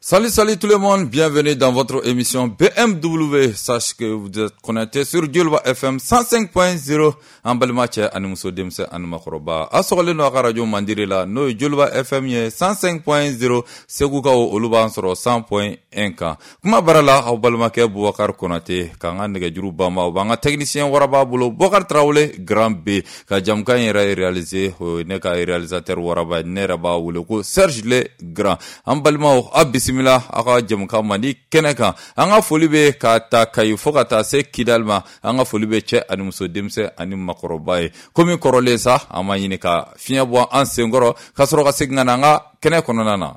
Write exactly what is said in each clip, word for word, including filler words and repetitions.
Salut, salut tout le monde, bienvenue dans votre émission B M W. Sache que vous êtes connectés sur Djolba F M cent cinq point zéro. En Balmache, Animuso Demse, Animakoroba. Assorle no radio Mandirela, no Djolba F M cent cinq point zéro. Seguka o Oluban soro cent point un. Kuma barala, au Balmake, Bouakar Konate, Kangan Negajuru Bama, Banga technicien Waraba Bulo, Bokar Traoule, Grand B, Kajamka ira réalisé, Neka réalisateur Waraba, Neraba Wuloko, Serge Le Grand. En Balmao, Abis Simila aka jamka mani keneka anga folibe ka ta kayi foka ta se kidalma anga folibe che animuso demse anim makorobaye komi korolesa ama yini ka finya bo an sengoro kasoro ka segna nga kene kononana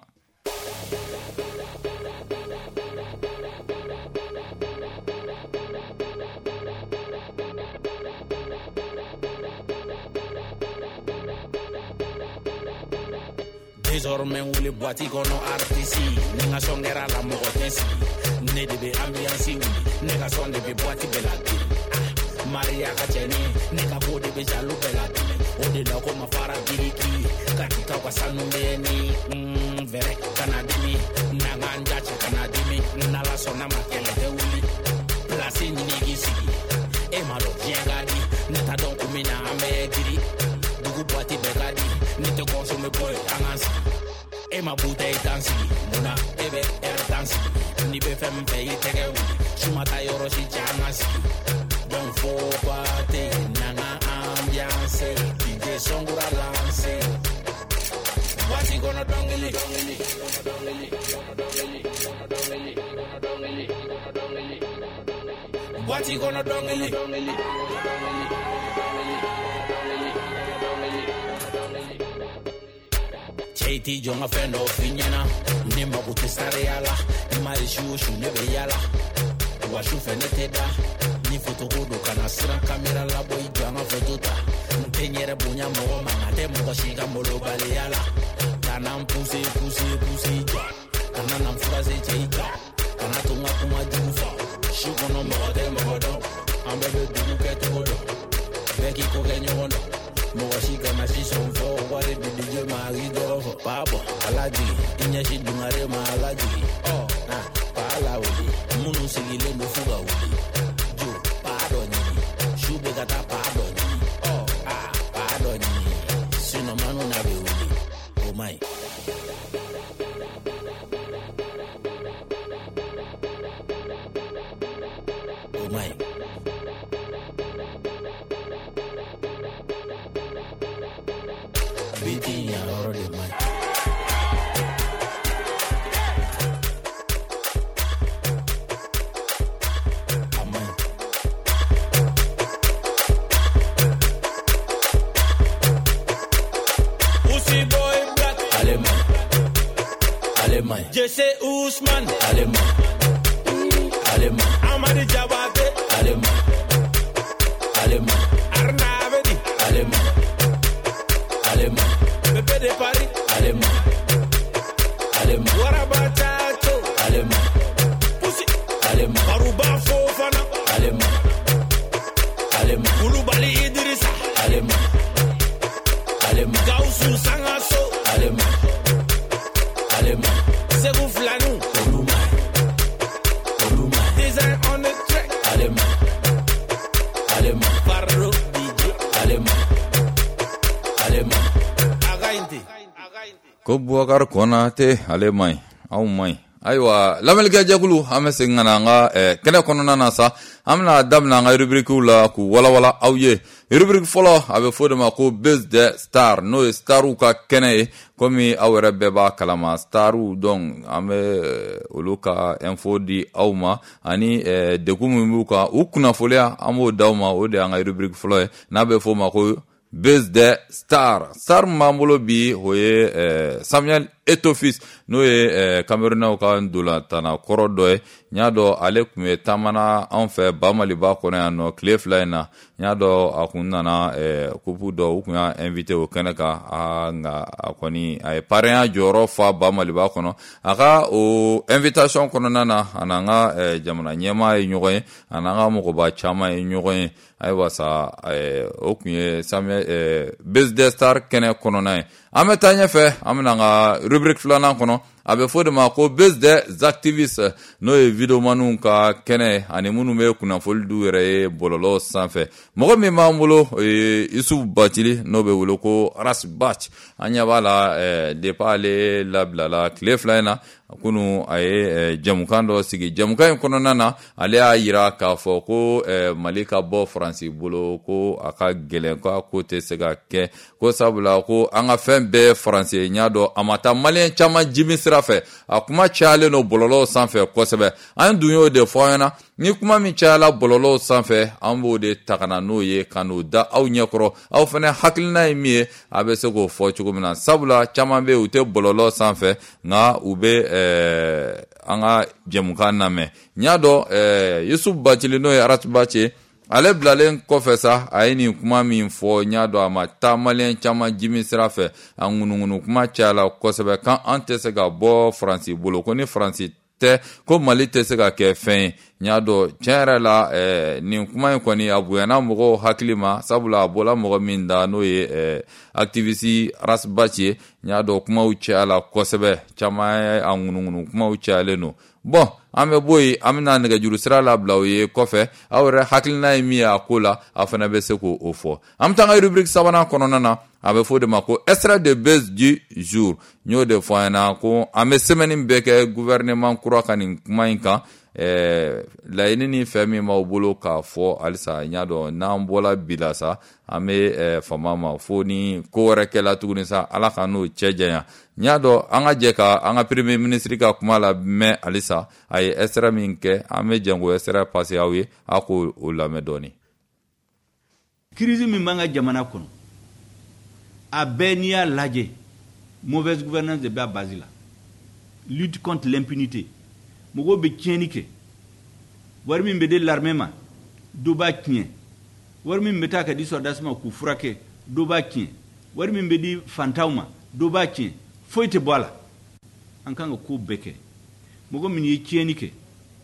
Désormais où les boîtes kono artisi Nenga songera la mogotesi Ne debe ambiansi uli Nega son debe boîte belati Maria kacheni Nega bo debe jalu belati Ode la koma fara diriki Katika kwa sanumbeni Mmm vere kanadimi Nanga njache kanadimi Nala sona makele de uli Plasi nigisi Emalo jengadi Neta don kumina ame diri Dugu boîte begadi Nete consomme boy angansi Ema bouteille dansi Muna ebe er dansi Ni be fem pe itege Shumata yoro si jangansi Don't faut party Nanga ambiance D J Songura lance Wati gonna dongili Dongili Dongili Dongili Dongili Dongili Wati gonna dongili Dongili Cheiti jonga fendo finyana Ni mabuti stare yala Ni marishu shu nebe yala Washu fene teda Ni foto hudu kana sira kamera la boy jonga fotota Ntenyere bunya mo mangate mga shiga molo bale yala Kana mpuse puse puse ja Kana namfuraze cheita Kana tunga kuma jufa Shukono mwode mwodo Ambebe dugu ketu hodo Beki koke nyondo Mwashika na shishon fo Wari bidi je marido Pabo alaji Inye shi dungare ma alaji Oh ah Pala uli Munu sigile mufuga uli Jo Pado nini Shube gata pado nini Oh ah Pado nini Sino manu nabe uli Oh my Oh my Beating ya oro de mai Amen Uzi boy black Aleman Aleman Jesse Usman Aleman Aleman Amadi Jabate Aleman Aleman Arnavedi Aleman Aleman Pepe de Paris Aleman Aleman Warabachacho Aleman Pussy Aleman Aruba Fofana Aleman Aleman Kulubali Idrissa Aleman Aleman Gausu Sangaso Aleman Aleman Segou Flanou Oluma Oluma Design on the track Aleman Aleman Farro D J Aleman Aleman ko Bouakar Konate alemai au mai aiwa lamelga jagulu amese ngana nga eh, kene konona na sa amna damna nga rubrique la ku wala wala awye rubrique folo ave fode ma ko base de star no staru ka kene komi awere beba kalama staru donc ame uluka info di awma ani eh, de kumuka ukuna folia amo dawma ode nga rubrique folo na be fo ma ko base de star star mamolo bi hoye eh, Samuel Etofis no ye eh, Cameroun ka ndola tana korodo e nyado ale kume tamana en fait bamali ba kona no cliff line nyado akunna na eh, kupu do ukunya invité au Kanaka anga akoni ay parrain joro fa bamali ba kono aka o invitation kono nana ananga eh, jamana nyema e nyogoy ananga mo ba chama e nyogoy ay wasa eh, okunye Samuel eh, business star kene kono na ametanya fe amnanga rubrique flana kono a bɛ fɔ de ma ko base des activistes n'o ye videomanw ka kɛnɛ ani minnu bɛ kunnafoli du yɛrɛ ye bɔlɔlɔ sanfɛ mɔgɔ min b'an bolo Isufu Batili n'o bɛ wele ko Ras Batch an ɲɛ b'a la depuis ale labilala tile fila in na kunu a ye jamukan dɔ sigi jamukan in kɔnɔna na ale y'a yira k'a fɔ ko Mali ka bɔ Faransi bolo ko a ka gɛlɛn ko tɛ se ka kɛ ko sabula ko an ka fɛn bɛɛ Faransi ye ɲa dɔn a ma taa maliyɛn caman jimi sira fɛ a kuma cayalen no bɔlɔlɔw sanfɛ kosɛbɛ an dun y'o de fɔ an ɲɛna ni kuma min cayala bɔlɔlɔw sanfɛ an b'o de ta ka na n'o ye ka n'o da aw ɲɛkɔrɔ aw fɛnɛ hakilina ye min ye a bɛ se k'o fɔ cogo min na sabula caman bɛ u tɛ bɔlɔlɔ sanfɛ nka u bɛ an ka jɛmukan lamɛn n y'a dɔn Isufu Batili n'o ye Ras Batch ale bilalen kɔfɛ sa a ye nin kuma min fɔ n y'a dɔn a ma taa maliyɛn caman jimi sira fɛ a ŋunuŋunu kuma cayala kosɛbɛ kan an tɛ se ka bɔ Faransi bolo ko ni Faransi tɛ ko Mali tɛ se ka kɛ fɛn ye n y'a dɔn tiɲɛ yɛrɛ la nin kuma in kɔni a bonyana mɔgɔw hakili ma sabula a bɔla mɔgɔ min da n'o ye activiste Ras Batch ye n y'a dɔn kumaw cayala kosɛbɛ caman ye a ŋunuŋunu kumaw cayalen no bon an bɛ bɔ yen an bɛna nɛgɛjuru sira labila o ye kɔfɛ aw yɛrɛ hakilina ye min ye a ko la a fana bɛ se k'o fɔ an bɛ taa an ka rubrique sabanan kɔnɔna na a bɛ fɔ de ma ko extrait de base du jour n y'o de fɔ an ɲɛna ko an bɛ semaine bɛɛ kɛ gouvernement kura ka nin kuma in kan laɲini ni fɛn min b'aw bolo k'a fɔ halisa n y'a dɔn n'an bɔla bi la sa an bɛ fama ma fo ni ko wɛrɛ kɛla tuguni sa ala ka n'o cɛ janya n y'a dɔn an ka jɛ ka an ka premier ministre ka kuma la mɛn halisa a ye extrait min kɛ an bɛ jɛn k'o extrait passer aw ye a k'o lamɛn dɔɔni. Crise min b'an ka jamana kɔnɔ a bɛɛ n'i y'a lajɛ mauvaise gouvernance de bɛ a base la lutte contre l'impunité mɔgɔw bɛ tiɲɛni kɛ wari min bɛ di l'armée ma dɔ b'a tiɲɛ wari min bɛ taa ka di soldats ma k'u furakɛ dɔ b'a tiɲɛ wari min bɛ di fantanw ma dɔ b'a tiɲɛ foyi tɛ bɔ a la an kan ka ko bɛɛ kɛ mɔgɔ min ye tiɲɛni kɛ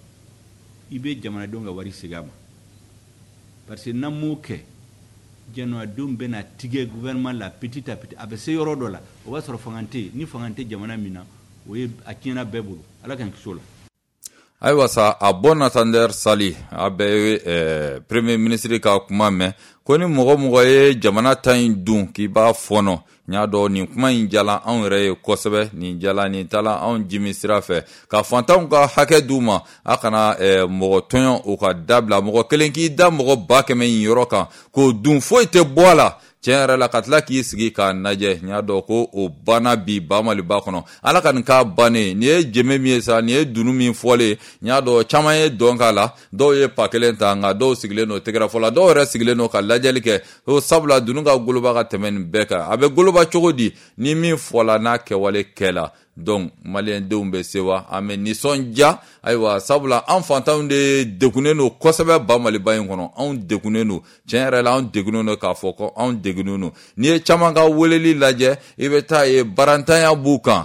i bɛ jamanadenw ka wari segin a ma parce que n'an m'o kɛ jamanadenw bɛna tigɛ gouvernement la petit à petit a bɛ se yɔrɔ dɔ la o b'a sɔrɔ fanga tɛ yen ni fanga tɛ jamana min na o ye a tiɲɛna bɛɛ bolo ala k'an kisi o la. ayiwa sa a bon attendeur Sali a bɛ ye premier ministre ka kuma mɛn ko ni mɔgɔ mɔgɔ ye jamana ta in dun k'i b'a fɔnɔ n y'a dɔn nin kuma in jala anw yɛrɛ ye kosɛbɛ nin jala nin tala anw jimi sira fɛ ka fantanw ka hakɛ d'u ma a kana mɔgɔ tɔɲɔ o ka dabila mɔgɔ kelen k'i da mɔgɔ ba kɛmɛ yin yɔrɔ kan k'o dun foyi tɛ bɔ a la tiɲɛ yɛrɛ la ka tila k'i sigi k'a lajɛ n y'a dɔn ko o banna bi ba Maliba kɔnɔ ala ka nin k'a bannen nin ye jɛmɛ min ye sa nin ye dunu min fɔlen n y'a dɔn caman ye dɔn k'a la dɔw ye pa kelen ta nka dɔw sigilen don tɛgɛrɛfɔ la dɔw yɛrɛ sigilen don ka lajɛli kɛ o sabula dunu ka goloba ka tɛmɛ nin bɛɛ kan a bɛ goloba cogo di ni min fɔla n'a kɛwale kɛla donc maliyɛndenw bɛ se wa an bɛ nisɔndiya ayiwa sabula an fantanw de degunnen don kosɛbɛ ba Maliba in kɔnɔ anw degunnen don tiɲɛ yɛrɛ la anw degunnen don k'a fɔ ko anw degunnen don n'i ye caman ka weleli lajɛ i bɛ taa ye barantanya b'u kan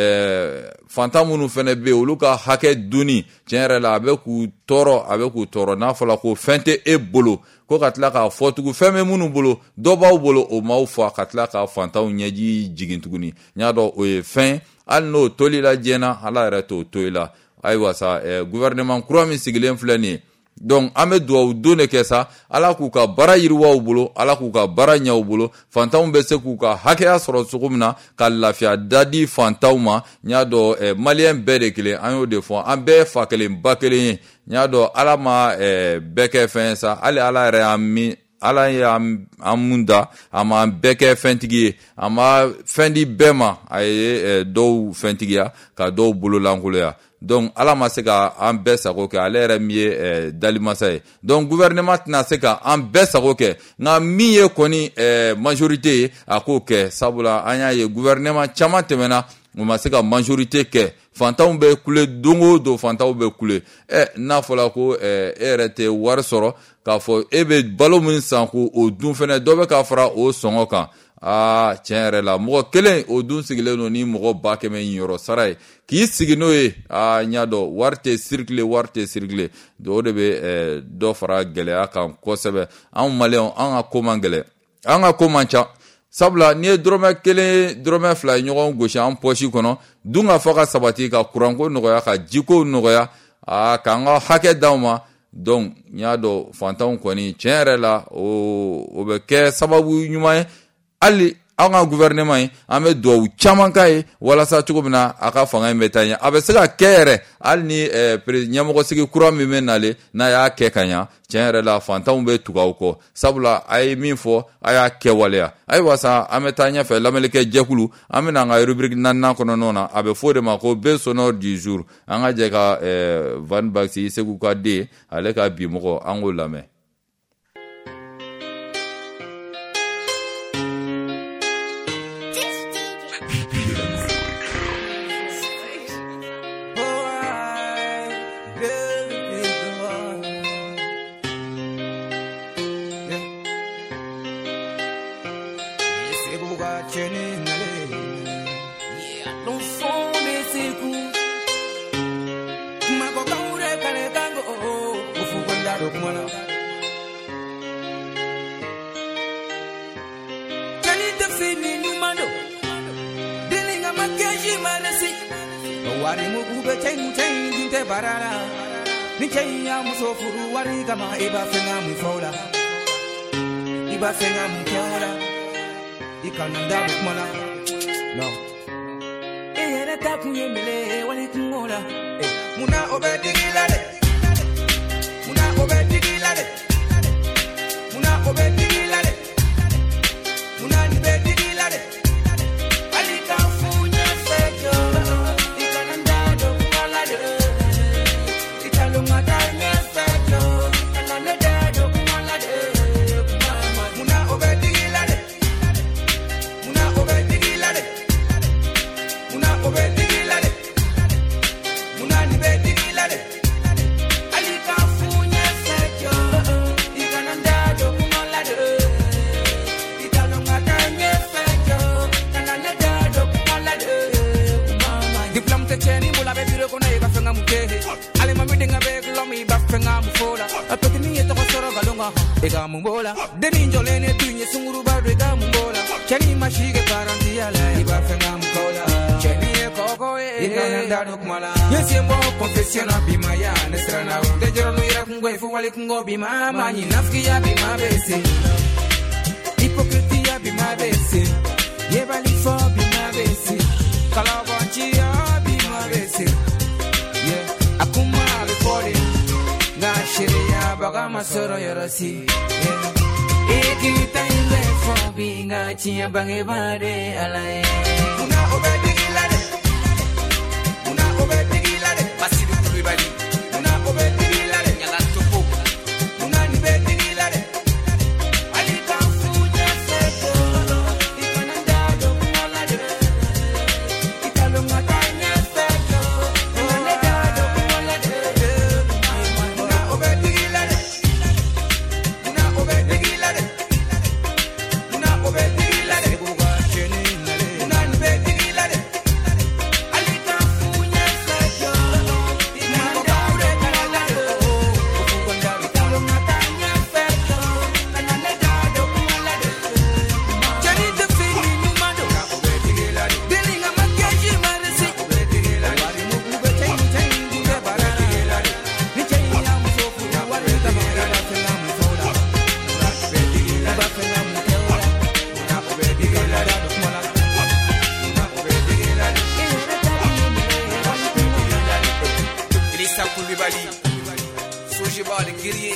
ɛɛ fantan minnu fana bɛ yen olu ka hakɛ dunni tiɲɛ yɛrɛ la a bɛ k'u tɔɔrɔ a bɛ k'u tɔɔrɔ n'a fɔra ko fɛn tɛ e bolo ko ka tila k'a fɔ tugun fɛn bɛ minnu bolo dɔ b'aw bolo o m'aw fɔ ka tila k'a fantanw ɲɛji jigin tuguni n y'a dɔn o ye fɛn hali n'o toli la diɲɛna ala yɛrɛ t'o to i la ayiwa sa gouvernement kura min sigilen filɛ nin ye donc an bɛ dugawu don de kɛ sa ala k'u ka baara yiriwa u bolo ala k'u ka baara ɲɛ u bolo fantanw bɛ se k'u ka hakɛya sɔrɔ cogo min na ka lafiya dadi fantanw ma n y'a dɔn maliyɛn bɛɛ de kelen an y'o de fɔ an bɛɛ fa kelen ba kelen ye n y'a dɔn ala ma bɛɛ kɛ fɛn ye sa hali ala yɛrɛ y'an min ala ye an mun da a ma bɛɛ kɛ fɛntigi ye a ma fɛn di bɛɛ ma a ye dɔw fɛntigiya ka dɔw bolo lankoloya donc ala ma se ka an bɛɛ sago kɛ ale yɛrɛ min ye dalimasa ye donc gouvernement tɛna se ka an bɛɛ sago kɛ nka min ye kɔni majorité ye a k'o kɛ sabula an y'a ye gouvernement caman tɛmɛna o ma se ka majorité kɛ fantanw bɛ kule don o don fantanw bɛ kule ɛ n'a fɔra ko e yɛrɛ tɛ wari sɔrɔ k'a fɔ e bɛ balo min san ko o dun fɛnɛ dɔ bɛ ka fara o sɔngɔ kan aa tiɲɛ yɛrɛ la mɔgɔ kelen o dun sigilen don ni mɔgɔ ba kɛmɛ yɔrɔ sara ye k'i sigi n'o ye aa n y'a dɔn wari tɛ circuler wari tɛ circuler o de bɛ dɔ fara gɛlɛya kan kosɛbɛ anw maliyɛnw an ka ko man gɛlɛn an ka ko man ca sabula ni ye dɔrɔmɛ kelen dɔrɔmɛ fila ye ɲɔgɔn gosi an pɔsi kɔnɔ dun ka fɔ ka sabati ka kuranko nɔgɔya ka jiko nɔgɔya a k'an ka hakɛ d'aw ma donc n y'a dɔn fantanw kɔni tiɲɛ yɛrɛ la o o bɛ kɛ sababu ɲuman ye hali an ka gouvernement ye an bɛ duwawu caman k'a ye walasa cogo min na a ka fanga in bɛ taa ɲɛ a bɛ se ka kɛ yɛrɛ hali ni ɲɛmɔgɔsigi kura min bɛ nalen n'a y'a kɛ ka ɲɛ tiɲɛ yɛrɛ la fantanw bɛ tugu aw kɔ sabula a ye min fɔ a y'a kɛwaleya ayiwa sa an bɛ taa ɲɛfɛ lamɛnnikɛ jɛkulu an bɛna an ka rubrique naaninan kɔnɔnaw na a bɛ fɔ o de ma ko be sonore du jour an ka jɛ ka Van Baxi Segu ka den ale ka bi mɔgɔ an k'o lamɛn. Wari mugu be chain chain dinte barara ni chain ya muso furu wari kama iba fenga mufola iba fenga mufola ikananda bukmala no e era tapu yemele wali kungola muna obedigila de muna obedigila de muna obedigila de muna ni bedigila de alika funya fejo ega mumbola deninjo lene tunye sunguru bado ega mumbola chani mashige parantia la iba fenga mkola chani koko e ega nandado kumala yesi mo confession bima ya nesrana de jero no ira kungwe fu wali kungo bima manyi nafki ya bima bese hypocrite ya bima bese ye bali fo bima bese kala bonchi ya bima bese ye akuma le fori na shiria baga masoro yorosi ikita ile fo binga chia bange bare alae una obedigila de una obedigila de basidu tulibali una obedigila de nyala topo una ni bedigila de alika funya seto ikananda do mala de ikalo matanya seto ikananda do mala de una obedigila de una obedigila de una obedigila de buga cheni una ni bedigila de alika funya seto ikananda do mala de ukunda ikalo matanya seto ikananda do mala de chani de fini numado obedigila de delinga makeji marisi obedigila de wari mugu be chain chain dinde barara ni chain ya musofu na wari kama ila fenga mufola obedigila ba fenga mufola una obedigila da kumala una obedigila de Idrissa Coulibaly Sojibale Guerrier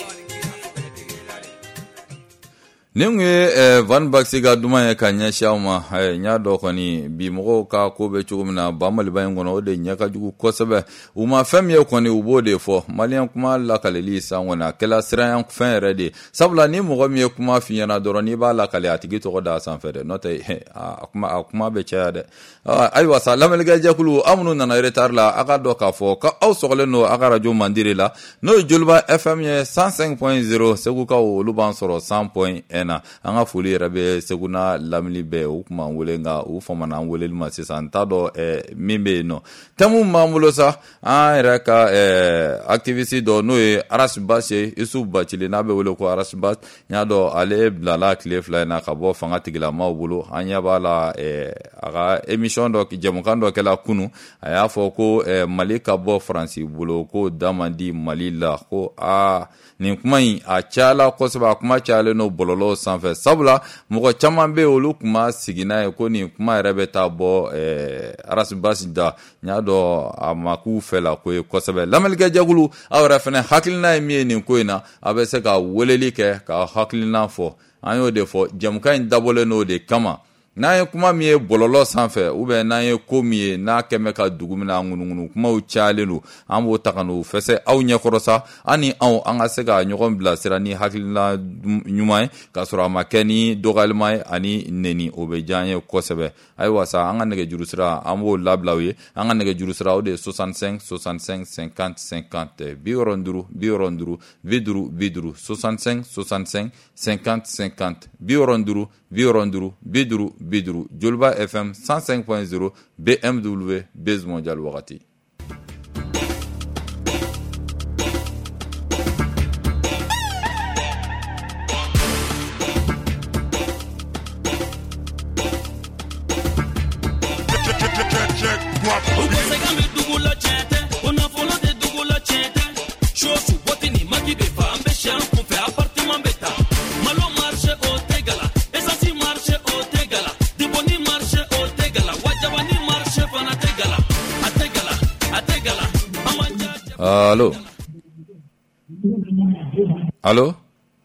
Ni kun ye Van Baxi ka duman ye ka ɲɛsi aw ma n y'a dɔn kɔni bi mɔgɔw ka ko bɛ cogo min na ba maliba in kɔnɔ o de ɲɛ ka jugu kosɛbɛ u ma fɛn min ye kɔni u b'o de fɔ maliyɛn kuma lakaleli san kɔni a kɛla siranyan fɛn yɛrɛ de sabula ni mɔgɔ min ye kuma f'i ɲɛna dɔrɔn n'i b'a lakale a tigi tɔgɔ da a sanfɛ dɛ n'o tɛ a kuma a kuma bɛ caya dɛ ayiwa sa lamɛnnikɛjɛkulu aw minnu nana retard la a ka dɔn k'a fɔ ko aw sɔgɔlen don a ka radio Mandiri la n'o ye Joliba F M ye cent cinq point zéro Segukaw olu b'an sɔrɔ cent point un na an ka foli yɛrɛ bɛ seguna lamini bɛɛ u kuma wele nka u famana an weleli ma sisan n t'a dɔn eh, min bɛ yen nɔ tɛmu min b'an bolo sa an yɛrɛ ka eh, activiste dɔ n'o ye Arasibas ye Isu Bacili n'a bɛ wele ko Arasibas n y'a dɔn ale bilala tile fila in na ka bɔ fanga tigilamaw bolo an ɲɛ b'a la eh, a ka émission dɔ jɛmukan dɔ kɛla kunu a y'a fɔ ko eh, Mali ka bɔ Faransi bolo ko da man di Mali la ko a nin kuma in a cayala kosɛbɛ a kuma cayalen n'o bɔlɔlɔw sanfɛ sabula mɔgɔ caman bɛ olu kuma sigi n'a ye ko nin kuma yɛrɛ bɛ taa bɔ eh, Arasibas da n y'a dɔn a ma k'u fɛ la ko ye kosɛbɛ lamɛnnikɛ jɛkulu aw yɛrɛ fɛnɛ hakilina ye min ye nin ko in na a bɛ se ka weleli kɛ ka hakilina fɔ an y'o de fɔ jɛmukan in dabɔlen n'o de kama n'an ye kuma min ye bɔlɔlɔ sanfɛ ou bien n'an ye ko min ye n'a kɛmɛ ka dugu min na ŋunuŋunu kumaw cayalen don an b'o ta ka n'o fɛsɛ aw ɲɛkɔrɔ sa an ni anw an ka se ka ɲɔgɔn bilasira ni hakilina ɲuman ye k'a sɔrɔ a ma kɛ ni dɔgɔyalima ye ani neni o bɛ diya an ye kosɛbɛ ayiwa sa an ka nɛgɛjuru sira an b'o labila u ye an ka nɛgɛjuru sira o de ye soixante-cinq soixante-cinq cinquante cinquante bi wɔɔrɔ ni duuru bi wɔɔrɔ ni duuru bi duuru bi duuru soixante-cinq soixante-cinq cinquante cinquante bi wɔɔrɔ ni duuru bi wɔɔrɔ ni duuru bi duuru bi duuru Joliba F M cent cinq point zéro B M W Base Mondial wagati Allo allo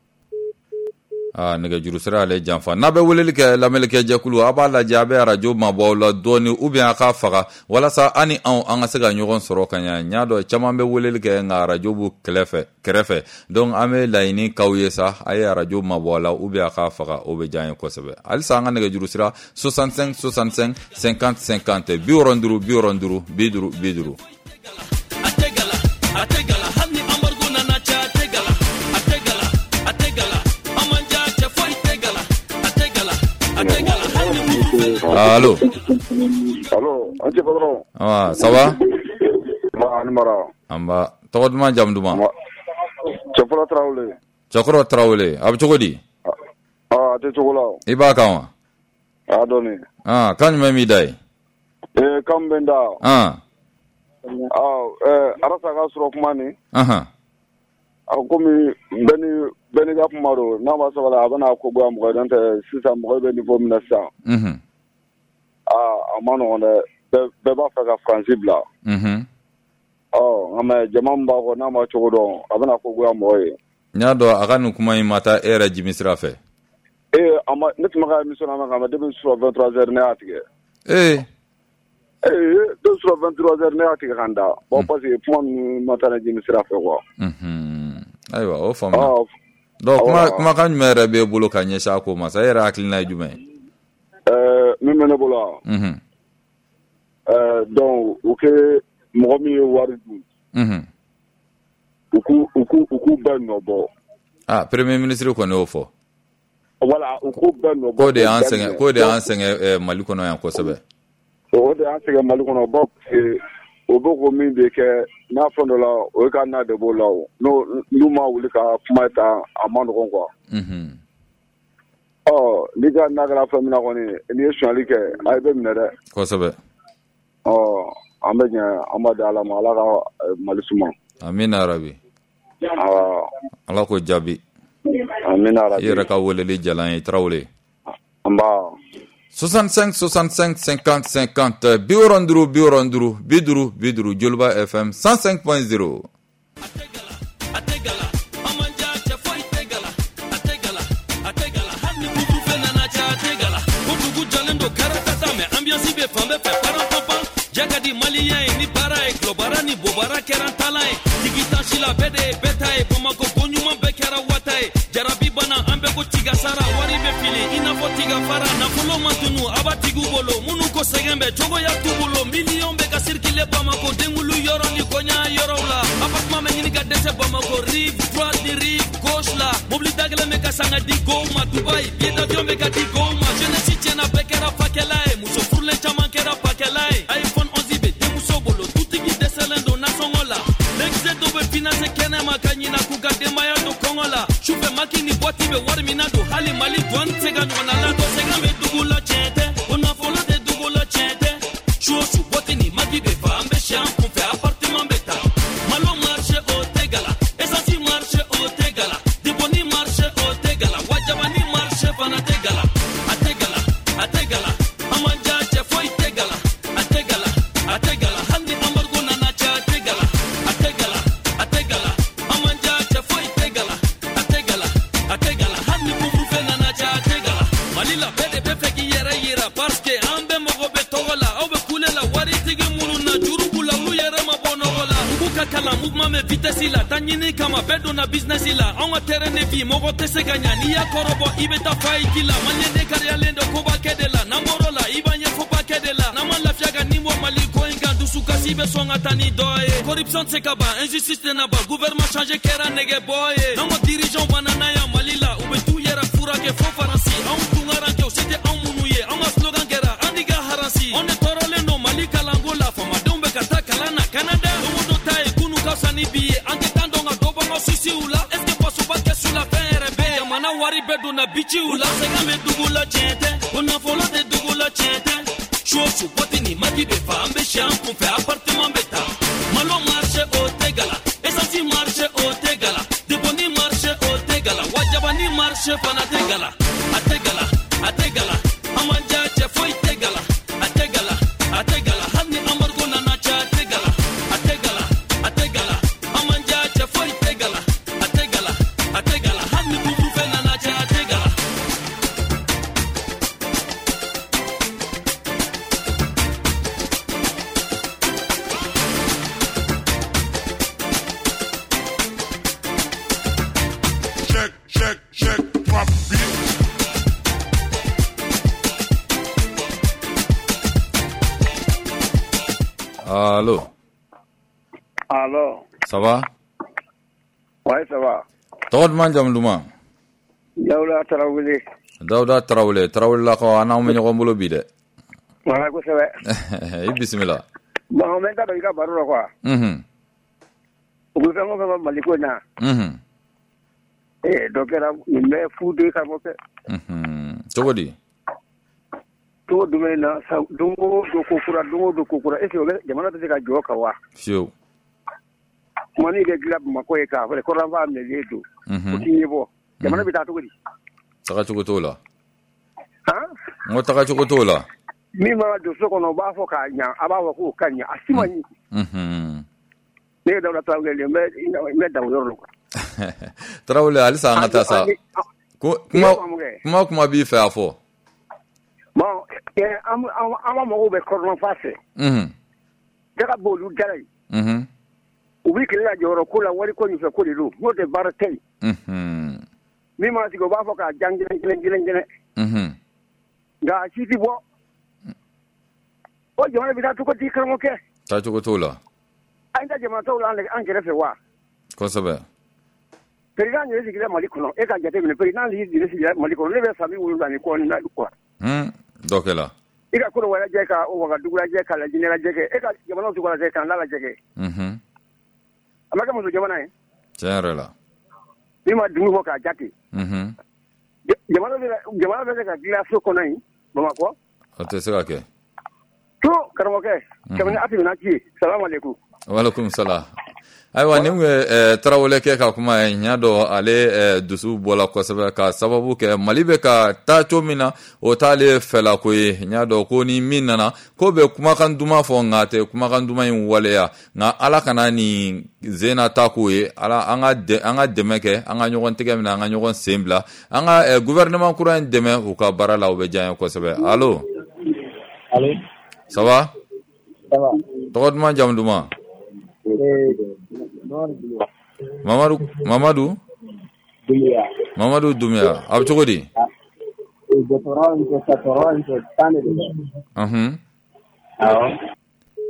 ah nɛgɛjuru sira ale janfa n'a bɛ weleli kɛ lamɛnnikɛ jɛkulu a b'a lajɛ a bɛ arajo mabɔ la dɔɔni ou bien a k'a faga walasa an ni anw an ka se ka ɲɔgɔn sɔrɔ ka ɲa n y'a dɔn caman bɛ weleli kɛ nka arajo b'u kɛrɛfɛ kɛrɛfɛ donc an bɛ laɲini k'aw ye sa a ye arajo mabɔ la ou bien a k'a faga o bɛ diya an ye kosɛbɛ halisa an ka nɛgɛjuru sira soixante-cinq soixante-cinq cinquante cinquante bi wɔɔrɔ ni duuru bi wɔɔrɔ ni duuru bi duuru bi duuru Allo. Allo, anti patron. Ah, ça va? Ma animara. Amba, tɔgɔ duman jamu duman. Cɛkɔrɔ Tarawele. Cɛkɔrɔ Tarawele, a bɛ cogo di? Ah, a tɛ cogo la. I b'a kan wa? A dɔɔni. Ah, kan jumɛn b'i da ye? Eh, kan bɛ n da. Ah. Ah, eh, Arasa ka sɔrɔ kuma ni. Ahan. A komi bɛɛ ni bɛɛ ni ka kuma don, n'a ma sabali a bɛna ko goya mɔgɔ ye, n'o tɛ sisan mɔgɔ bɛ niveau min na sisan. Mhm. Ah, a ma nɔgɔn dɛ. Bɛɛ bɛɛ b'a fɛ ka Faransi bila. Mhm. Ɔ, nka mɛ jama min b'a kɔ n'a ma cogo dɔn, a bɛna ko goya mɔgɔ ye. N y'a dɔn a ka nin kuma in ma taa e yɛrɛ jimi sira fɛ. Eh, a ma ne tun bɛ ka émission lamɛn ka mɛ depuis sur vingt-trois heures ne y'a tigɛ. Eh. Eh, depuis sur vingt-trois heures ne y'a tigɛ ka n da. Bon parce que kuma ninnu ma taa ne jimi sira fɛ quoi. Mhm. Ayiwa, o faamuna. Donc kuma kumakan jumɛn yɛrɛ b'e bolo ka ɲɛsin a ko ma sa e yɛrɛ hakilina ye jumɛn ye? Euh, min bɛ ne bolo wa? Mhm. Euh, donc u kɛ mɔgɔ min ye wari dun. Mhm. U k'u u k'u u k'u bɛɛ nɔ bɔ. Ah, premier ministre kɔni y'o fɔ. Voilà, u k'u bɛɛ nɔ bɔ. K'o de y'an sɛgɛn k'o de y'an sɛgɛn Mali kɔnɔ yan kosɛbɛ. O de y'an sɛgɛn Mali kɔnɔ bon o bɛ ko min de kɛ n'a fɛn dɔ la o ye ka na de b'o la o n'o n'u ma wuli ka kuma ta a ma nɔgɔn quoi. Mhm. Ɔ n'i ka na kɛra fɛn min na kɔni n'i ye suɲɛli kɛ a ye bɛ minɛ dɛ. Kosɛbɛ. Ɔ an bɛ ɲɛ an b'a di Ala ma Ala ka Mali suma. Amina rabi. Awɔ. Ala ko jaabi. Amina rabi. I yɛrɛ ka weleli diyala n ye Tarawele. An b'a. soixante-cinq soixante-cinq cinquante cinquante bi wɔɔrɔ ni duuru bi wɔɔrɔ ni duuru bi duuru bi duuru Joliba F M cent cinq point zéro. Jakadi Malien ni para e globara ni bobara keran talai digita shila bede betai Bamako konyuma bekera watai jarabi bana ambe ko tiga sara wari be fili ina ko tiga fara na fulo mantunu abatigu bolo munu ko segembe jogo ya tubulo million be ka circule Bamako dengulu yoro ni konya yoro la apartment me ni ga dese Bamako rive droite ni rive gauche la Mobili dagala me ka sanga di goma Dubai Billet d'avion me ka di goma Jeunesse tiena bekera pakelae Muso furle chaman kera pakelae iPhone onze be de muso bolo Tutigi deselendo na songola Lexe dobe finance kene makanyina kuka demaya do kongola Chupe makini boati be warminado Hali mali dwan sega nwana lado Sega me dugula chente Ona fola de dugula chente Chuo su boati ni magi be fa Ambe shan kumfe appartement beta Malo marche o tegala Esasi marche o tegala Diboni marche o tegala Wajabani marche fana tegala Ategala, ategala Amanja che foi tegala Ategala, ategala Handi amargo nana che ategala Ategala, ategala Amanja che foi tegala Ategala, ategala Handi kubru fe nana che ategala Malila bede befe ki yera yera Parce que ambe mogo be togola Obe kule la wari tigi munu na juru kula Ulu yere ma bonogola Ubuka kala mouvement me vitesse ila Tanyini kama bedo na business ila Onga terene vi mogo tese ganya Niya korobo ibe ta faikila Manyende karya lendo koba kedela Namorola ibanye fopa kedela Naman lafyaga nimo mali koinga Dusuka sibe songa tani doye Corruption sekaba, injustice naba Gouvernement change kera nege boye Namo dirigeant banana ya malila Ube tu yera fura ke fo faransi Aun tungaranke o sete aun munuye Aunga slogan kera andiga haransi On est torole no mali kalangola Fama dombe kata kalana Canada Omo do tae kunu kausani biye Anke tandonga doba ngo sisi ula Eske paso bake sula fere be Yamana wari bedu na bichi ula Sega me dugula chente Ona fola de dugula chente Chuo su poti ni magi be fa Ambe shan kumfe appartement beta Malo marche o tegala Esasi marche o tegala Diboni marche o tegala Wajabani marche fana tegala Ategala, ategala Amanja che foi tegala Ategala, ategala Hani amargo nana che ategala Ategala, ategala Amanja che foi tegala Ategala, ategala Hani kubru fe nana che ategala Check, check, check, drop beat. Allô. Alors, Ça va? ouais, ça va. Tawad man jam duma. Yawla Tarawele. Dawda Tarawele, Tarawele la ko ana umenyo ko mbulo bi de. Wala ko sebe. Eh bismillah. Bon, mais d'abord, il y a barreau quoi. Mhm. Vous savez, on va maliko na. Mhm. Eh, donc, il me fout de kamoke. Mhm. Togodi. To dume na sa dungo do kokura dungo do kokura ese oge jamana te ka joka wa. Fio. Mani de glab makoy ka fere ko ramba me ledo. Mhm. Ti nibo. Jamana bi ta to godi. Taka chukotola. Ha? Ngo taka chukotola. Mi ma do so kono ba fo ka nya aba wa ko kanya asimani. Mhm. Ne da ta ngel me me da woro ko. Tarawele alisa ngata sa. Ko kuma kuma kuma bi fa afo. Bon, eh am am am mo be korno face. Mhm. Daga bolu dalai. Mhm. Ubi kila joro kula wari ko ni fe ko dilu. Mo de bartei. Mhm. Mi ma sigo ba fo ka jangile ngile ngile ngile. Mhm. Ga siti bo. O jamana bi ta to ko di krango ke. Ta chukotola. Ainda jamana to la an kere fe wa. Ko sabe. President ni sigile mali kono e ka jate mi president ni sigile mali kono le be sami wulu ni ko na ko. Hmm. Dokela. Ika ko wala je ka o waga dugula je ka la jinera je ke e ka jamana su ko la je kan la la je ke. Mhm. Amaka mo jamana e. Generala. Ni ma dumu ko ka jate. Mhm. Jamana jamana be ka gila so ko nai mama ko. Ote sega ke. To karamo ke. Kamani ati na ci. Assalamu alaikum. Wa alaikum salam. Aiwa nimwe eh, Tarawele ke ka kuma nyado ale eh, dusu bola ko sabe ka sababu ke malibe ka ta chomina o tale fela ko nyado ko ni minana ko be kuma kan duma fo ngate kuma kan duma yin waleya nga ala kana ni zena ta ko ye ala anga de anga demeke anga nyogon tege mina anga nyogon sembla anga eh, gouvernement kuran deme ko ka barala o be jan ko sabe allo allo ça va ça va to duma jam duma eh Mamadou Mamadou Dumia Mamadou Dumia ab chogodi de Toronto de Toronto tane de mhm awo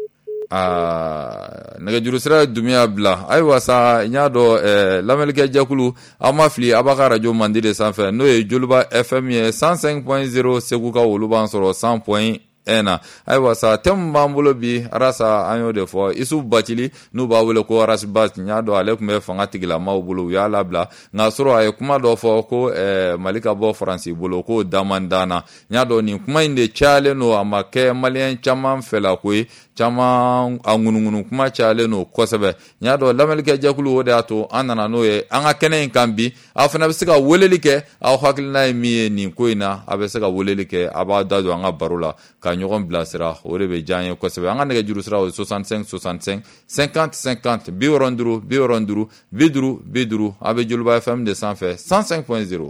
Ah, nɛgɛjuru sira dumiya bila ayiwa sa n y'a dɔn eh, lamɛnnikɛ jɛkulu aw ma fili a b'a ka radio mandi de sanfɛ n'o ye Joliba F M ye cent cinq point zéro Segu ka olu b'an sɔrɔ cent point un na ayiwa sa thème b'an bolo bi arasa an y'o de fɔ Isu Bacili n'u b'a wele ko Arasibas n y'a dɔn ale tun bɛ fanga tigilamaw bolo u y'a labila nka sɔrɔ a ye kuma dɔ fɔ ko eh, Mali ka bɔ Faransi bolo ko daman danna n y'a dɔn nin kuma in de cayalen don a ma kɛ maliyɛn caman fɛla ko ye caman a ŋunuŋunu kuma cayalen don kosɛbɛ n y'a dɔn lamɛnnikɛ jɛkulu o de y'a to an nana n'o ye an ka kɛnɛ in kan bi aw fana bɛ se ka weleli kɛ aw hakilina ye min ye nin ko in na a bɛ se ka weleli kɛ a b'a da don an ka baro la ka ɲɔgɔn bilasira o de bɛ diya an ye kosɛbɛ an ka nɛgɛjuru sira o ye soixante-cinq soixante-cinq cinquante cinquante bi wɔɔrɔ ni duuru bi wɔɔrɔ ni duuru bi duuru bi duuru a bɛ Joliba F M de sanfɛ cent cinq point zéro.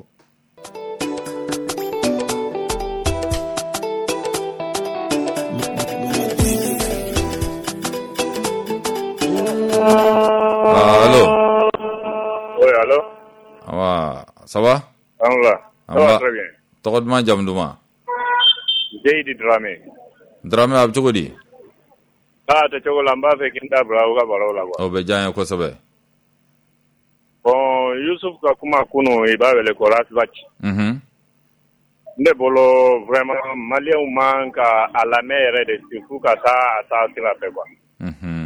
Allô? Oui, allô? Ah, ça va? Alhamdulillah. Ça va très bien. Tɔgɔ duman jamu duman? Jeyidi Dramé. Dramé a bɛ cogo di? Aa tɛ cogo la n b'a fɛ k'i da bila u ka baro la quoi. O bɛ diya n ye kosɛbɛ. Bon Yusuf ka kuma kunu i b'a wele ko Rasbachi. Mhm. Ne bolo vraiment maliyɛnw man ka a lamɛn yɛrɛ de surtout ka taa a taa sira fɛ quoi. Mhm.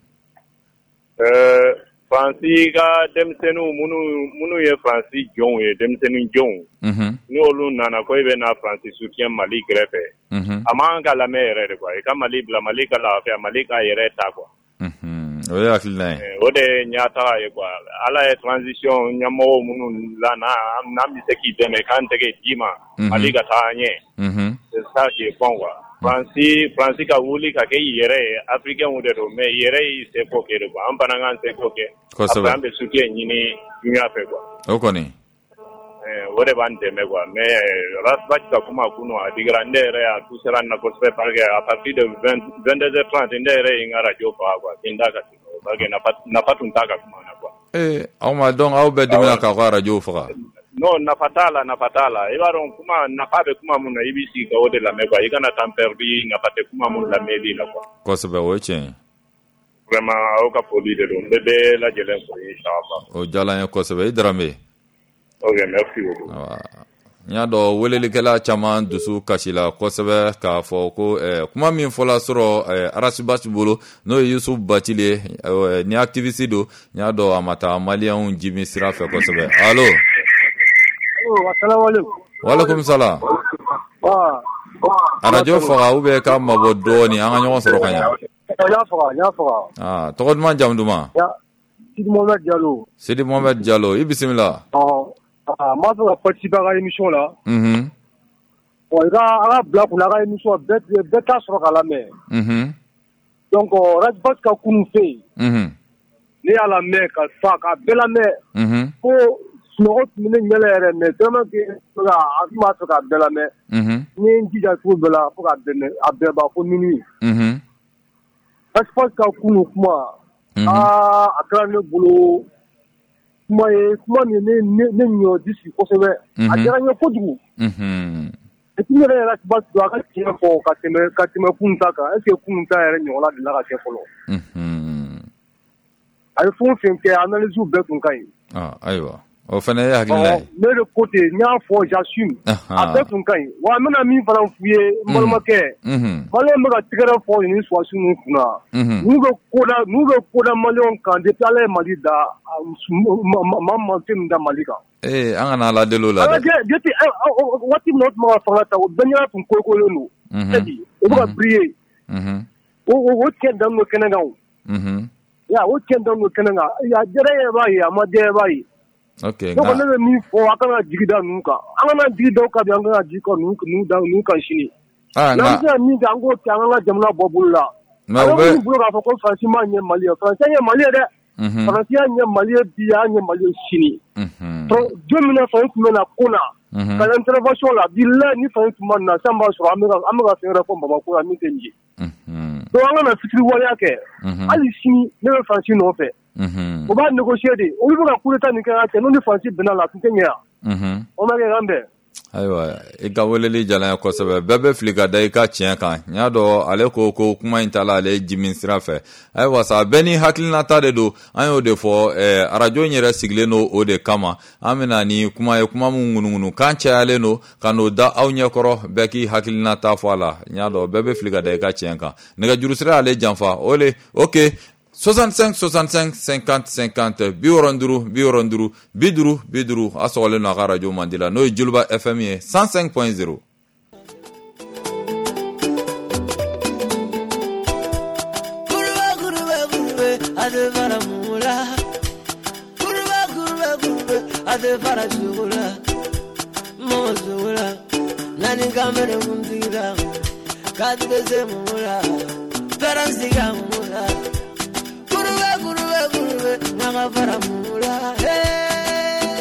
Euh Faransi ka denmisɛnninw minnu minnu ye Faransi jɔnw ye denmisɛnnin jɔnw. Mhm. Ni olu nana ko i bɛ na Faransi soutien Mali kɛrɛfɛ. Mhm. A man ka lamɛn yɛrɛ de quoi. I ka Mali bila Mali ka lafiya Mali ka yɛrɛ ta quoi. Mhm. O ye hakilina ye. O de ye ɲɛtaga ye quoi. Ala ye transition ɲɛmɔgɔw minnu lana n'an bɛ se k'i dɛmɛ k'an tɛgɛ d'i ma Mali ka taa ɲɛ. Mhm. C'est ça qui est bon quoi. Faransi Faransi ka wuli ka kɛ i yɛrɛ ye africain de don mais yɛrɛ y'i seko kɛ de quoi. An fana k'an seko kɛ. Kosɛbɛ. Après an bɛ soutien ɲini dunuya fɛ quoi. O kɔni. O de b'an dɛmɛ quoi. Mais Rasbachi ka kuma kunu a digira ne yɛrɛ a touchera n na kosɛbɛ parce que à partir de vingt-deux heures trente ne yɛrɛ ye n ka radio faga quoi. K'i da ka sigi parce que nafa tun t'a ka kuma na quoi. Eh, aw ma dɔn aw bɛɛ dimina k'aw ka radio faga. Non, nafa t'a la, nafa t'a la. I b'a dɔn kuma nafa bɛ kuma mun na i b'i sigi ka o de lamɛn quoi. I kana temps perdu nafa tɛ kuma mun lamɛnli la quoi. Kosɛbɛ o ye tiɲɛ ye. Vraiment aw ka foli de don. N bɛ bɛɛ lajɛlen fo inchallah. O diyala n ye kosɛbɛ i Darame. Ok, merci beaucoup. N y'a dɔn welelikɛla caman dusu kasila kosɛbɛ k'a fɔ ko eh, kuma min fɔla sɔrɔ eh, Arasibasi bolo n'o ye Yusu Bacili ye eh, ni activiste don n y'a dɔn a ma taa maliyɛnw jimi sira fɛ kosɛbɛ. Allo? Assalamualaikum. Waalaikum salam. Radio faga ou bien ka mabɔ dɔɔni an ka ɲɔgɔn sɔrɔ ka ɲa. Y'a faga, y'a faga. Ah, tɔgɔ duman jamu duman? Sidi Mohamed Diallo. Sidi Mohamed Diallo, i bisimila. Ɔn, ah, n b'a fɛ ka participer a ka émission la. Mhm. Bon, i ka a ka bila kunna a ka émission bɛɛ bɛɛ t'a sɔrɔ k'a lamɛn. Mhm. Donc Rasbachi ka kunu fɛ yen. Mhm. Ne y'a lamɛn ka fa k'a bɛɛ lamɛn. Mhm. Ko sunɔgɔ tun bɛ ne ɲɛ la yɛrɛ mais vraiment que a tun b'a fɛ k'a bɛɛ lamɛn. Mhm. N ye n jija cogo bɛɛ la fo k'a bɛn a bɛɛ ban fo minuit. Mhm. Rasbachi ka kunu kuma. Mhm. Aa a kɛra ne bolo kuma ye kuma min ne ne ne ɲɔ disi kosɛbɛ. A diyara n ye kojugu. Mhm. Et puis ne yɛrɛ Rasbachi don a ka tiɲɛ fɔ ka tɛmɛ ka tɛmɛ kunun ta kan est ce que kunun ta yɛrɛ ɲɔgɔnna delila ka kɛ fɔlɔ. Mhm. A ye fɛn o fɛn kɛ analyse bɛɛ tun ka ɲi. Ah, ayiwa. O fana ye hakilina ye. Ne de côté n y'a fɔ j'assume. A bɛɛ tun ka ɲi. Wa n bɛna min fana f'u ye n balimakɛ. Maliyɛn bɛ ka tɛgɛrɛ fɔ nin sɔrɔsi ninnu kunna. N'u bɛ koda n'u bɛ koda maliyɛnw kan depuis Ala ye Mali da maa man tɛ nin da Mali kan. Eh, an kana ala deli o la dɛ. Depuis waati min na o tun bɛ ka fanga ta o bɛɛ ɲɛna tun kokolen don. C'est-à-dire o bɛ ka briller. O tiɲɛ dan n'o kɛnɛ kan o. Ya o tiɲɛ dan n'o kɛnɛ kan. A diyara e yɛrɛ b'a ye a ma diya e b'a ye. Ok. Donc ne bɛ min fɔ a kana jigi da ninnu kan. An kana jigi da o kan bi an kana jigi kan ninnu da ninnu kan sini. N'an bɛ se ka min kɛ an k'o kɛ an ka jamana bɔ bolo la. Mais o bɛ bolo k'a fɔ ko Faransi m'a ɲɛ Mali ye. Faransi y'a ɲɛ Mali ye dɛ. Faransi y'a ɲɛ Mali ye bi y'a ɲɛ Mali ye sini. Don min na Faransi tun bɛ na ko na. Ka intervention la bilahi ni Faransi tun ma na sisan b'a sɔrɔ an bɛ ka an bɛ ka fɛn wɛrɛ fɔ Bamako la min tɛ nin ye. Donc an kana fitiri waleya kɛ. Hali sini ne bɛ Faransi nɔfɛ. O b'a négocier de olu bɛ ka coup d'état nin kɛ ka kɛ n'o ni Faransi bɛnna la a tun tɛ ɲɛ yan. O ma kɛ kan bɛn. Ayiwa I ka weleli jala ya kosɛbɛ bɛɛ bɛ fili ka da I ka tiɲɛ kan n y'a dɔn ale ko ko kuma in tala ale jimin sira fɛ ayiwa sa bɛɛ ni hakilinata de don an y'o de fɔ eh, arajo in yɛrɛ sigilen don o de kama an bɛna ni kuma ye kuma min ŋunuŋunu kan cayalen don ka n'o da aw ɲɛkɔrɔ bɛɛ k'i hakilinata fɔ a la n y'a dɔn bɛɛ bɛ fili ka da I ka tiɲɛ kan nɛgɛjuru sira ale janfa o le ok soixante-cinq soixante-cinq cinquante cinquante bi wɔɔrɔ duuru bi wɔɔrɔ duuru bi duuru bi duuru a sɔgɔlen don a ka radio mandi la n'o ye Joliba F M ye cent cinq point zéro. Naga faramula, hey,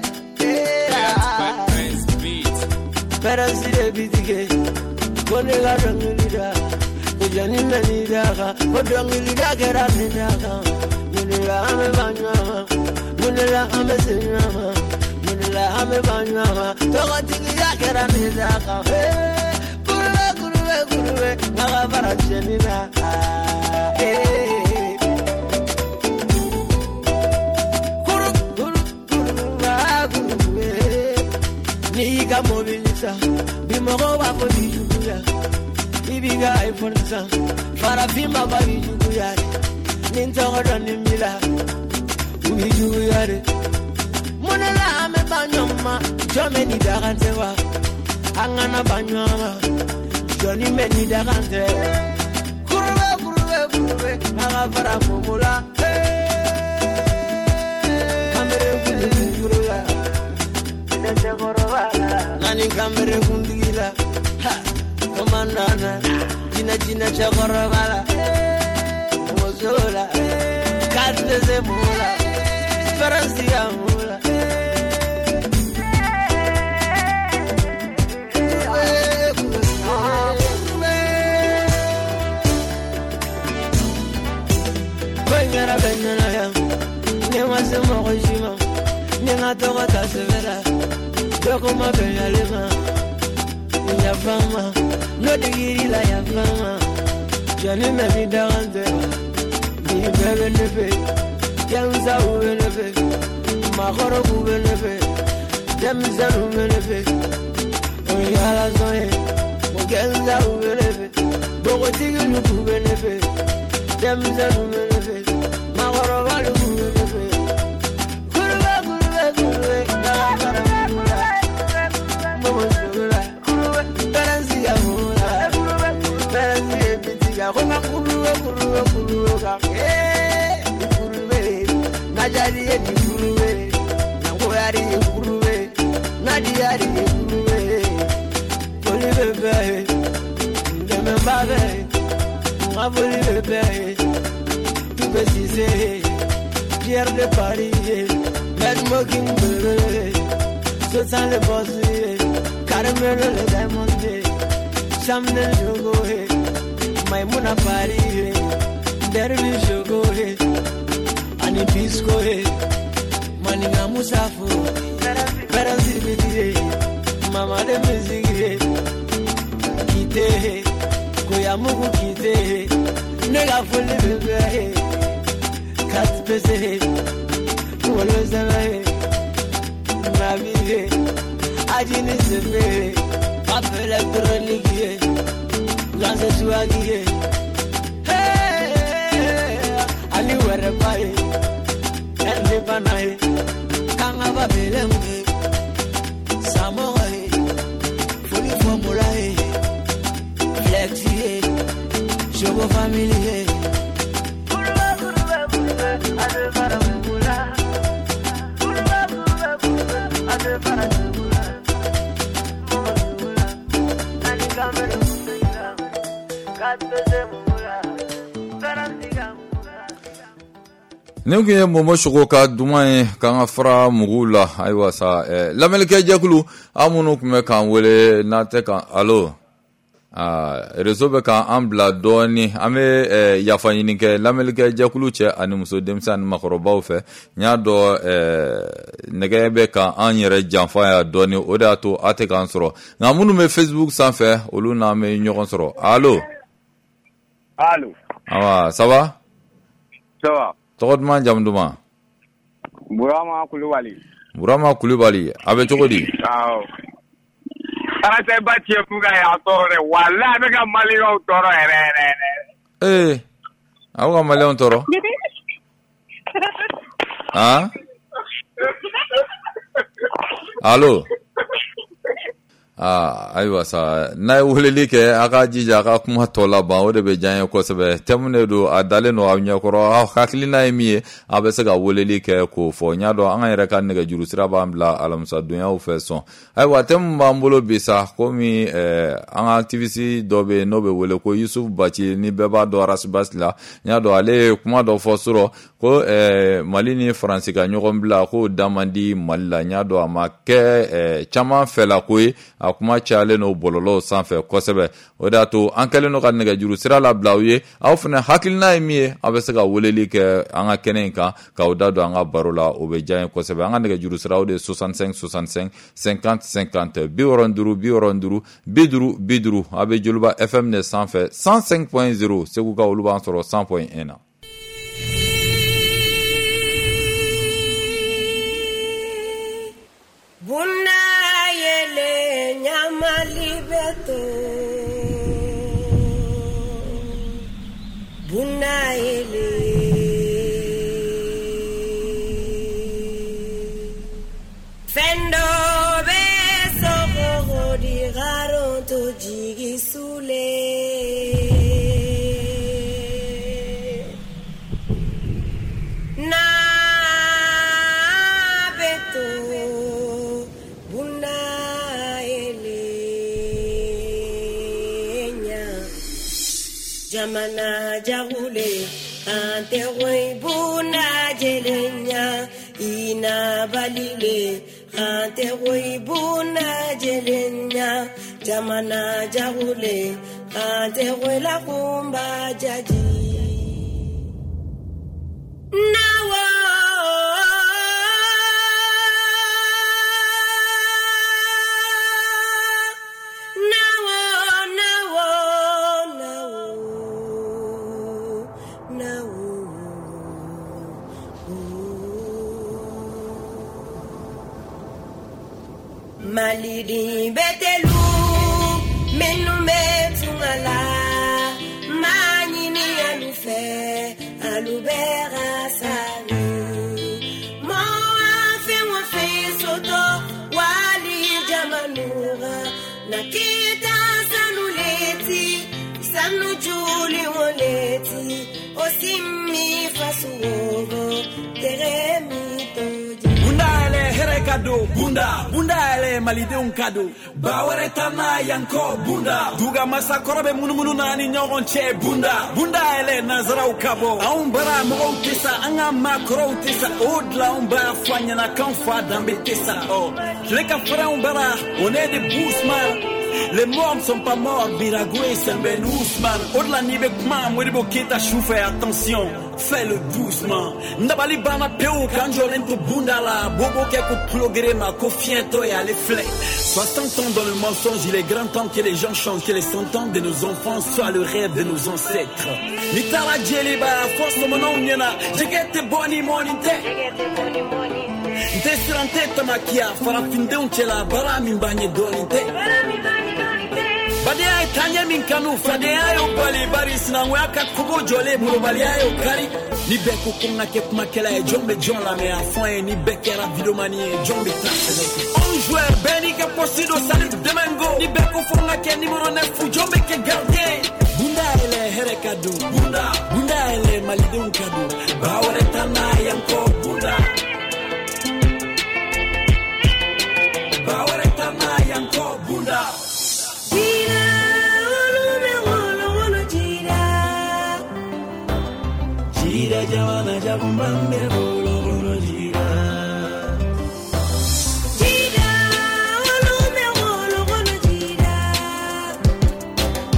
hey, Perasire bitige, kone la rangilida, kujani menida, kodangilida keranida, munila ame banyama, munila ame sinama, munila ame banyama, toka tigiya keranida, hey, kurwe kurwe kurwe, naga farachenina, hey. Niga mobilisa, bimogo wa fodijuya, ibiga ifonsa, farafima ba bijuya, nintogo nimila, ubijuya re. Monela ame banyoma, jome ni dagantewa, angana banyoma, joni meni dagante. Kurwe kurwe kurwe, naga fara mumula, kamere kujuya. Nani kamere kundigila ha komandana jina jina chakorobala mozola kadde zemula faransia mula Bengara bengara ya nyamase mojima nyanga toka tasevera Yoko mabenya lema ya fama no digiri la ya fama jani me bidante ni bebe nefe yanza uwe nefe makoro uwe nefe demza uwe nefe oyala zoe mogenza uwe nefe bogo tigi uwe nefe demza uwe nefe makoro walu uwe nefe kurwa kurwa kurwa na para Koma kuruwe kuruwe kuruwe kake kuruwe najari ye kuruwe nangwari ye kuruwe nadiyari ye kuruwe poli bebe ndeme babe ngaboli bebe tu besise Pierre de Paris Mad Smoking bebe so sans le boss caramel le diamond Samne jogo he Maimuna pari he, derbi shogo he, ani bisco he, maninga musafu, peransi biti he, mama de music he, kite he, kuya mugu kite he, nega fully bebe he, kat pese he, wolo zema he, nabi he, ajini sebe he, pape electronic he, Lanse suagi hey, ali were pai, ende panai, kanga ba belenge, samoe, foli formula he, flexi he, shogo family he. Kurwa kurwa kurwa, ade para mula. Kurwa kurwa kurwa, ade para mula. Mula, ani kamera. Ni kun ye Momo Sogo ka duman ye k'an ka fara muguw la ayiwa sa eh, lamɛnnikɛ jɛkulu an minnu tun bɛ k'an wele n'a tɛ kan alo Ah, réseau bɛ ka an bila dɔɔni an bɛ eh, yafa ɲini kɛ lamɛnnikɛ jɛkulu cɛ ani muso denmisɛn ani makɔrɔbaw fɛ n y'a dɔn eh, nɛgɛ bɛ ka an yɛrɛ janfa ya dɔɔni o de y'a to a tɛ k'an sɔrɔ nka minnu bɛ Facebook sanfɛ olu n'an bɛ ɲɔgɔn sɔrɔ allo allo awa ça va ça va tɔgɔ duman jamu duman Burama Kulubali Burama Kulubali a bɛ cogo di awɔ Arata ba cɛ fuga ya tɔɔrɔ dɛ walahi bɛ ka Maliɲɔnw tɔɔrɔ yɛrɛ yɛrɛ yɛrɛ eh aw ka Maliɲɔnw tɔɔrɔ ah allo ah ayiwa sa n'a ye weleli kɛ a ka jija a ka kuma tɔ laban o de bɛ diya n ye kosɛbɛ thème de don a dalen don aw ɲɛkɔrɔ aw hakilina ye min ye a bɛ se ka weleli kɛ k'o fɔ n y'a dɔn an yɛrɛ ka nɛgɛjuru sira b'an bila alamisadonyaw fɛ sɔn ayiwa thème b'an bolo bi sa komi eh, an ka activiste dɔ bɛ yen n'o bɛ wele ko Yusuf Baci ni bɛɛ b'a dɔn Arasibasi la n y'a dɔn ale ye kuma dɔ fɔ sɔrɔ ko eh, Mali ni Faransi ka ɲɔgɔn bila k'o da man di Mali la n y'a dɔn a ma kɛ eh, caman fɛla ko ye a kuma cayalen n'o bɔlɔlɔw sanfɛ kosɛbɛ o de y'a to an kɛlen no ka nɛgɛjuru sira labila aw ye aw fana hakilina ye min ye aw bɛ se ka weleli kɛ an ka kɛnɛ in kan k'aw da don an ka baro la o bɛ diya n ye kosɛbɛ an ka nɛgɛjuru sira o de ye soixante-cinq soixante-cinq cinquante cinquante bi wɔɔrɔ ni duuru bi wɔɔrɔ ni duuru bi duuru bi duuru a bɛ Joliba F M de sanfɛ cent cinq point zéro Segu ka olu b'an sɔrɔ cent point un na. Bunda yele nyamali beto Bunda yele Fendo beso go di garon to jigi sule Na Jamana jagule ante wei buna jelenya ina balile ante wei buna jelenya jamana jagule ante wei la kumba jaji nawo Malidi betelu menu metungala manini alufe alubera sani mo afe mo fe soto wali jamanura nakita sanuleti sanujuli woleti osimi fasuogo teremi Kado, bunda, bunda ele malide un kado. Bawere tana yanko bunda. Duga masa korobe munu munu na ni nyogon che bunda. Bunda ele nazara ukabo. Aun bara mo utisa anga makro utisa odla un bara fanya na kanfa dambe tisa. Oh, leka fara un bara on est des bousman. Les morts ne sont pas morts, Biragoué, c'est Ben Ousmane. Au-delà nibe kuma, mwedibo kita choufe, attention, fais-le doucement. Ndabali bana peu, kanjolento bundala, bobo keko plogere ma kofiento et à l'efflet. soixante ans dans le mensonge, il est grand temps que les gens changent, que les cent ans de nos enfants soient le rêve de nos ancêtres. Nitara djeliba, force de mon onyena, jegete boni monite. Desirante tamakia, farafinde unchela, barami mbanye donite. Badia tanya minkanu fadea yo bali baris na waka kubo jole mulo balia yo kari ni beko kunga ke makela e jombe jon la me afon e ni bekera vidomani e jombe trace on joueur beni ke possido salut demengo ni beko funga ke numero neuf jombe ke gardien bunda ele here kadu bunda bunda ele malidun kadu bawre tana yanko bunda bawre tana yanko bunda Jira jawana jabumbambe bolo bolo jira Jira olume bolo bolo jira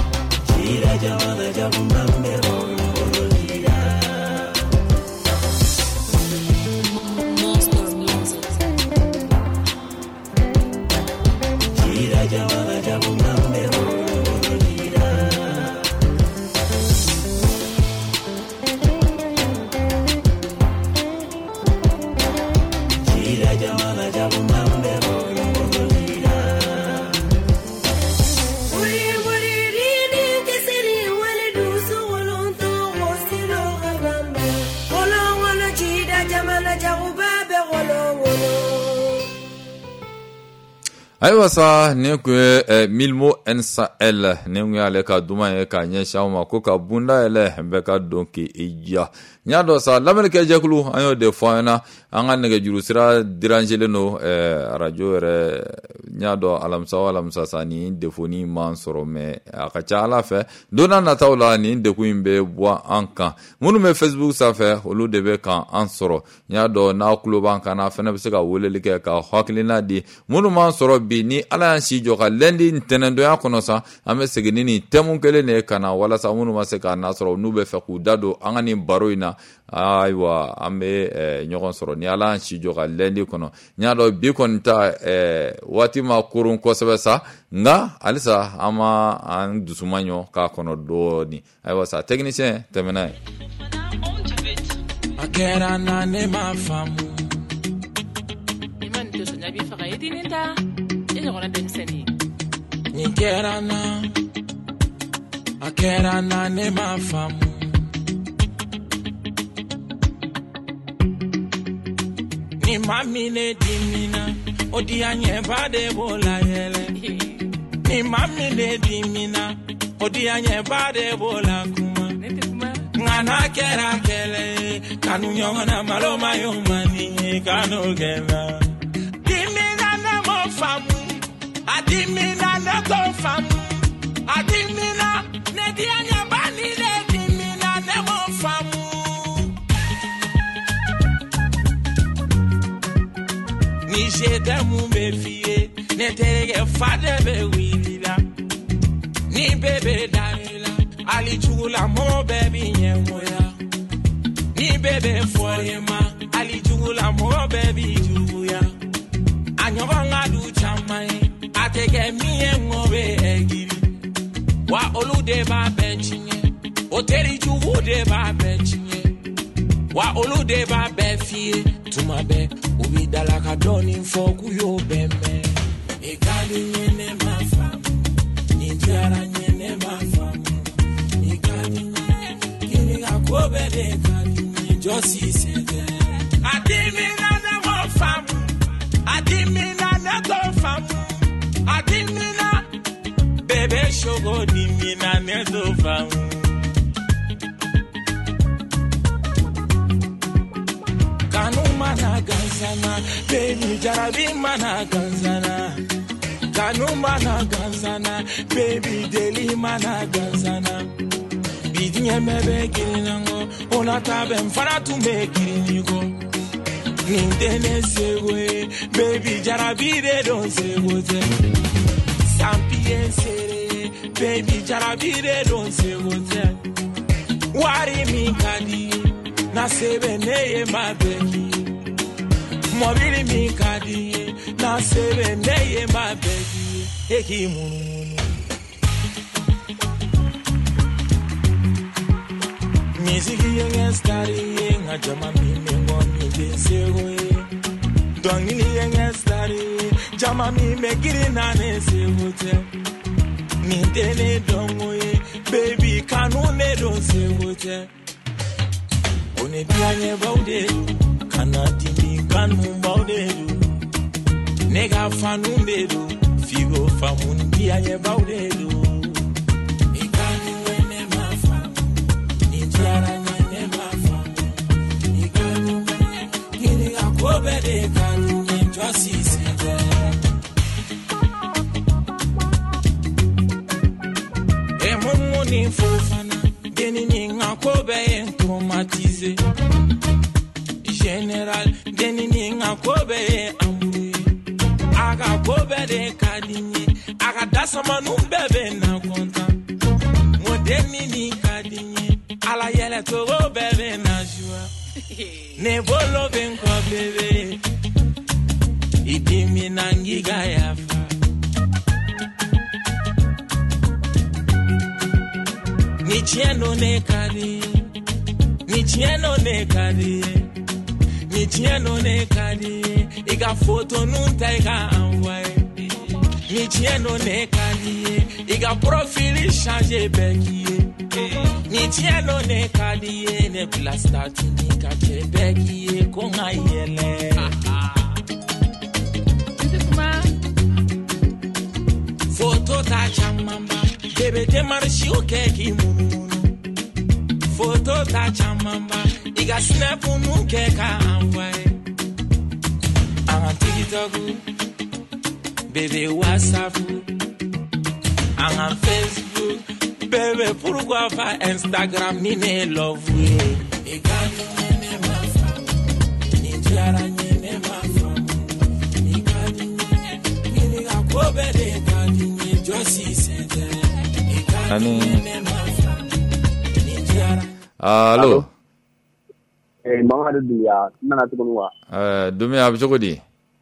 Ayiwa sa ne kun ye eh, Milmo N S L ne kun y'ale ka duman ye ka ɲɛsin aw ma ko ka bunda yɛlɛ bɛɛ ka dɔn k'i ja ɲa dɔ sa lamɛnnikɛ jɛkulu an y'o de fɔ an ɲɛna an ka nɛgɛjuru sira dérangeelen don eh, radio yɛrɛ ɲa dɔ alamisa o alamisa sa ni defoni m'an sɔrɔ mais a ka ca ala fɛ don n'a nataw la nin dekun in bɛ bɔ an kan minnu bɛ Facebook sanfɛ olu de bɛ kan an sɔrɔ ɲa dɔ n'a tulo b'an kan na fɛnɛ bɛ se ka weleli kɛ ka hakilina di minnu m'an sɔrɔ bi ni ala y'an si jɔ ka lundi ntɛnɛndonya kɔnɔ sa an bɛ segin ni nin thème kelen de ka na walasa minnu ma se k'a nasɔrɔ n'u bɛ fɛ k'u da don an ka nin baro in na ayiwa an bɛ eh, ɲɔgɔn sɔrɔ ni ala y'an si jɔ ka lundi kɔnɔ ɲa dɔ bi kɔni ta eh, waati ma koron kosɛbɛ sa nka halisa an ma an dusuma ɲɔ k'a kɔnɔ dɔɔni ayiwa sa technicien tɛmɛna ye a kɛra na ne ma faamu ni kɛra na a kɛra na ne ma faamu ni ma min ne dimina o diya ɲɛba de b'o la yɛlɛ ni ma min ne dimina o diya ɲɛba de b'o la kuma nka n'a kɛra kɛlɛ ye kanu ɲɔgɔn na malo ma y'o ma ni ye kanu kɛla dimina ne m'o faamu a dimina ne t'o faamu a dimina ne diya ɲɛba ni ne dimina ne m'o faamu ni sɛtɛ mun bɛ f'i ye ne terikɛ fa de bɛ wuli la ni bɛɛ bɛ da i la hali jugula mɔgɔ bɛɛ b'i ɲɛngoya ni bɛɛ bɛ fɔ i ma hali jugula mɔgɔ bɛɛ b'i juguya a ɲɔgɔn ka du caman ye a tɛ kɛ min ye ŋo bɛ ɛgiri wa olu de b'a bɛɛ tiɲɛ o teri jugu de b'a bɛɛ tiɲɛ wa olu de b'a bɛɛ f'i ye tuma bɛɛ u b'i dala ka dɔɔni fɔ k'u y'o bɛɛ mɛn i ka di n ye ne ma faamu ni diyara n ye ne ma faamu i ka di n ye kini ka ko bɛɛ de ka di n ye jɔ si se tɛ a dimina ne m'o faamu a dimina ne t'o faamu a dimina bebe shogo dimina ne t'o faamu kanu mana gansana baby jarabi mana gansana kanu mana gansana baby deli mana gansana bidinye mebe kirinango ona tabe mfana tumbe kiriniko nindene sewe baby jarabi de don sewote sampie sere baby jarabi de don sewote wari mi kadi na sebe neye mabeki mobili mi kadi na sebe neye mabeki eki munu munu miziki yengen stari yenga jama mi mengoni desego ye dongili yengen stari jama mi megiri na nesego te nindene dongo ye baby kanu ne don sego te one bianye baude kana timi kanu baude nega fanunde do figo famun bianye baude do ikani wene mafa ni tiara ne mafa ikani wene kini akobe de kanu ni twasi sete e mumu ni fofana deni ni akobe traumatisé général deni ni ngakobe amuri aga kobe de kadini aga dasama numbebe na konta modeni ni kadi ala yele togo bebe na jua ne bolo ben ko bebe idimi nangiga yafa ni chieno ne kadi ni chieno ne kadi ni chieno ne kadi iga foto nun ta iga envoyer ni chieno ne kadi iga profil changer beki ni chieno ne kadi ne blasta ni ka beki ko ngayele foto ta chamamba bebe de marshi o keki munu foto ta chamamba iga snap nu keka envoyer en TikTok bébé WhatsApp en Facebook bébé pourquoi pas Instagram ni ne love et quand ni ne ma femme ni tiara ni ne ma femme ni quand ni ni ga ko be de quand ni josi sente et quand ni ne ma femme ni tiara allo eh Mamadou Doumbia nana to konwa eh Doumbia abjogodi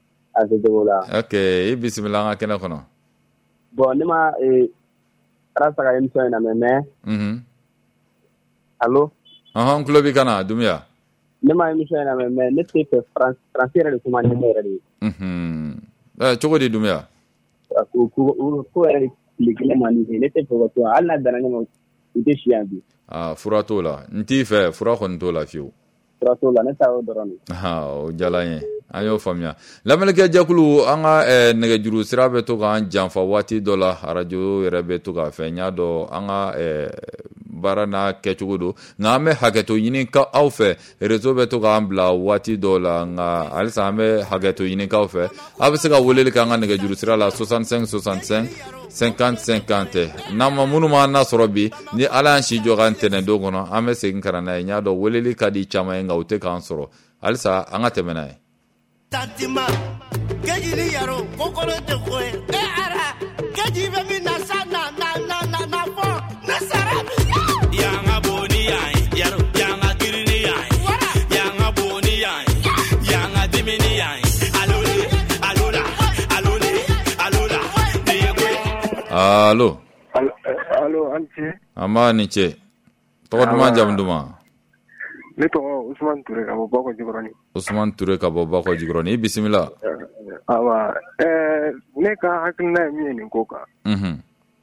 okay bismillah nga kena kono bon nima e rasa ka emission na meme mhm allo aha on club kana Doumbia nima emission na meme ne te France transfert de kuma ne mere di mhm eh chogodi Doumbia ku ku ku era di kile mani ne te ko to alla dana ne mo ite shiambi ah furato la nti fe fura ko nto la fiu furato la ne ta o doroni ha o jalanye ayo famia lamelke jakulu anga e nege juru sirabe to kan janfa wati dola radio rebe to ka fenya do anga e barana kechugudu ngame hageto yini ka awfe rezo be to kan bla wati dola nga alsa me hageto yini ka awfe abse ka wolele ka nga nege juru sirala soixante-cinq soixante-cinq cinquante cinquante nama munu ma na sorobi ni ala shi jogan tene do gono ame se nkarana nya do wolele ka di chama nga ute kan soro alsa anga temena Tatima, kejili yaro, kokoro te koe. E ara, kejibe mi nasa na na na na na fo, nasara mi. Yanga boni yai, yaro, yanga kirini yai. Yanga boni yai, yanga dimini yai. Alole, alola, alole, alola. Diego. Allo. Allo, anche. Amani che. Toduma jamduma. Ne to Usman Touré ka bo bako jigroni. Usman Touré ka bo bako jigroni bismillah. Awa eh ne ka hakna mi ni koka. Mhm.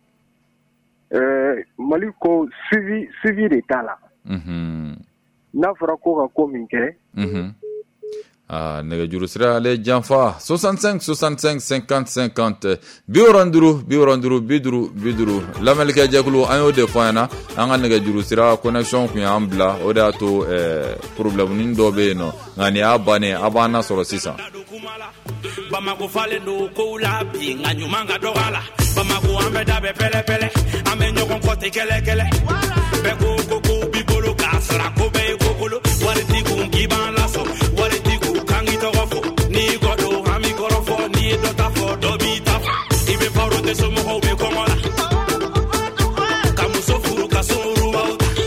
Eh Maliko suivi suivi de tala. Mhm. Na fara ko ka ko min ke. Mhm. Ah nega juru sira le janfa soixante-cinq soixante-cinq cinquante cinquante bioranduru bioranduru biduru biduru lamelke jakulu ayo de fana anga nega juru sira connection ku ambla oda to eh problème nin do be no ngani abane abana soro sisa Bamako fale no ko la bi nganyuma nga dogala Bamako ambe da be pele pele ame nyoko kote kele kele be ko ko ko bi bolo kasra ko be ko kolo wale ti ku ngiban la so wale ti ku kangi to fo ni godo ami gorofo ni do ta fo do bi ta ibe paro de so mo be ko mola kamu so furu ka so ruwa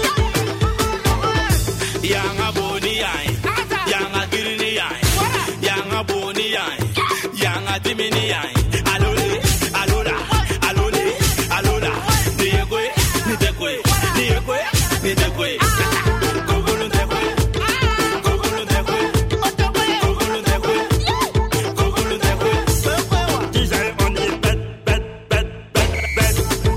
yanga boni ai yanga girini ai yanga boni ai yanga dimini ai alole alola alole alola diego ni dego diego ni dego kokolo dego kokolo dego kokolo dego kokolo dego disay on the bed bed bed bed bed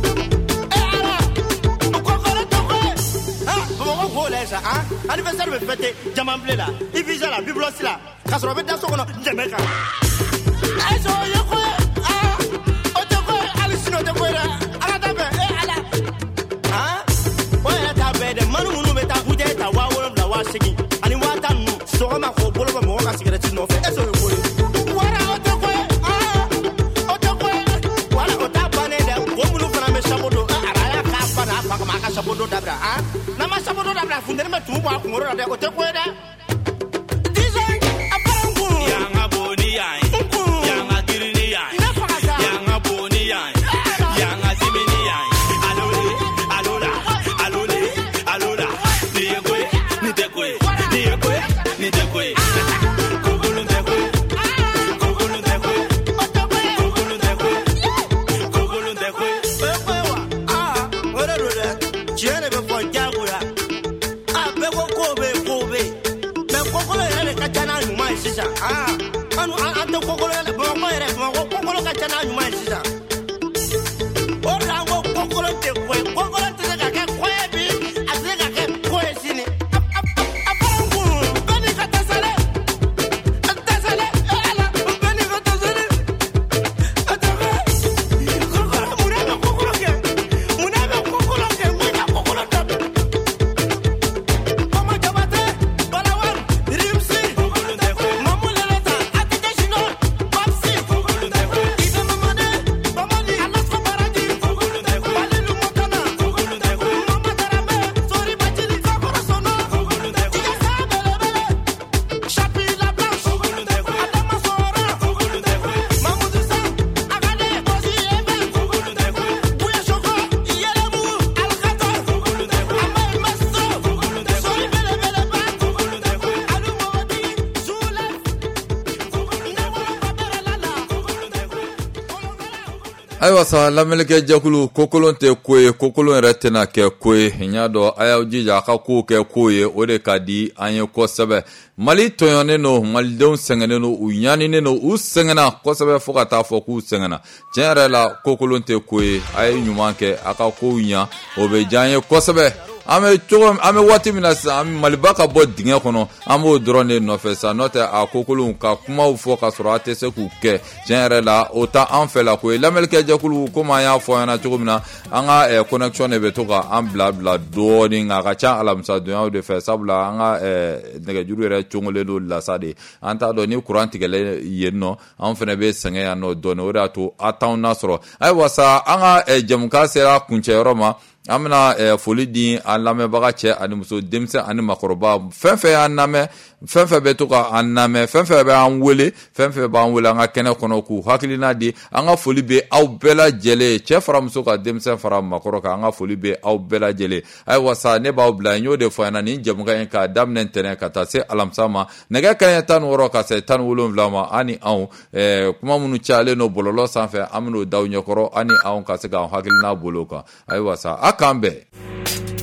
kokolo dego ah bon ko lesa ah anniversaire me fête jaman blé là il vise la biblos là kasoro be daso kono jemeka aso yoko ah otoko alisino de koira ala tabe e ala ah oya tabe de manu munu beta uje ta wa woro la wa sigi ani wata nu so ma ko bolo ba mo ka cigarette no fe eso yoko wara otoko ah otoko wala otapane de wo munu fana me sabodo ara ya ka fa na fa ma ka sabodo dabra ah na ma sabodo dabra fundere me tu bo akungoro de otoko de sisan ah anu an tɛ kokolo yɛrɛ bamakɔ yɛrɛ bamakɔ kokolo ka ca n'a ɲuman ye sisan o de la n ko kokolo tɛ ko ye kokolo tɛ se ka kɛ ko ye bi a tɛ se ka kɛ ko ye sini a fɔra n kun bɛɛ n'i ka tasale tasale ala bɛɛ n'i ka tasale a tɛ kɛ kokolo mun de bɛ kokolo kɛ mun de bɛ kokolo kɛ mun ka kokolo tɛ Mama Jabate Balawan Rimsi Mamu Leleta Atike Shino Babsi Ibe Mamade Mamadi Alaska Baraji Balilu Motana Mama Darame Sori Bachili Kakoro Sono Tika Sabelebele Shapi La Blanche Adama Sora Mamoudou Sa Agade Bosi Ebe Bouya Shoko Yelemu Alkata Amel Masto Sori Belebele Ba Alu Mawadi Zulef ayiwa sa lamɛnnikɛ jɛkulu kokolon tɛ ko ye kokolon yɛrɛ tɛna kɛ ko ye n y'a dɔn a y'aw jija a ka kow kɛ ko ye o de ka di an ye kosɛbɛ mali tɔɲɔnnen no malidenw sɛgɛnnen no u ɲaninen no u sɛgɛnna kosɛbɛ fɔɔ ka taa fɔ k'u sɛgɛnna tiɲɛ yɛrɛ la kokolon tɛ ko ye a ye ɲuman kɛ a ka kow ɲa o bɛ diya an ye kosɛbɛ an bɛ cogo an bɛ waati min na sisan maliba ka bɔ dingɛ kɔnɔ an b'o dɔrɔn de nɔfɛ sa n'o tɛ a kokolonw ka kumaw fɔ ka sɔrɔ a tɛ se k'u kɛ tiɲɛ yɛrɛ la o ta an fɛ la ko ye lamɛnnikɛ jɛkulu komi an y'a fɔ an ɲɛna cogo min na an ka eh, connection de bɛ to ka an bila bila dɔɔni nka a ka ca alamisa donyaw de fɛ sabula an ka eh, nɛgɛjuru yɛrɛ cogolen don lasa de an t'a dɔn ni kuran tigɛlen yen nɔ an fana bɛ sɛgɛn yan nɔ dɔɔni o de y'a to a t'anw nasɔrɔ ayiwa sa an ka eh, jɛmukan sera kuncɛyɔrɔ ma an bɛna eh, foli di an lamɛnbaga cɛ ani muso denmisɛn ani makɔrɔba fɛn fɛn y'an lamɛn fɛn fɛn bɛ to ka an lamɛn fɛn fɛn b'an wele fɛn fɛn b'an wele an ka kɛnɛ kɔnɔ k'u hakilina di an ka foli bɛ aw bɛɛ lajɛlen cɛ fara muso ka denmisɛn fara makɔrɔ kan an ka foli bɛ aw bɛɛ lajɛlen ayiwa sa ne b'aw bila n y'o de fɔ yan nin jɛmukan in k'a daminɛ ntɛnɛn ka taa se alamisa ma nɛgɛ kanɲɛ tan ni wɔɔrɔ ka se tan ni wolonwula ma an ni anw eh, kuma minnu cayalen don bɔlɔlɔ sanfɛ an bɛn'o da aw ɲɛkɔrɔ an ni anw ka se k'an hakilina bolo kan ayiwa sa a k'an bɛn